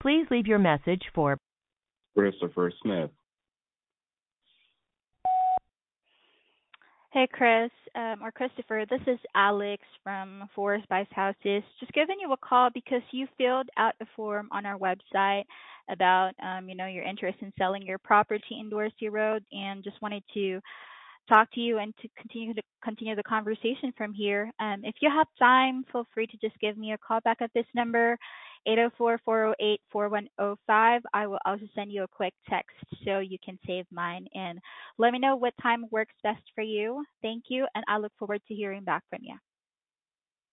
Please leave your message for Christopher Smith. Hey, Chris, or Christopher, this is Alex from Forest Spice Houses. Just giving you a call because you filled out a form on our website about, your interest in selling your property in Dorsey Road, and just wanted to talk to you and to continue the conversation from here. If you have time, feel free to just give me a call back at this number, 804-408-4105. I will also send you a quick text so you can save mine and let me know what time works best for you. Thank you, and I look forward to hearing back from you.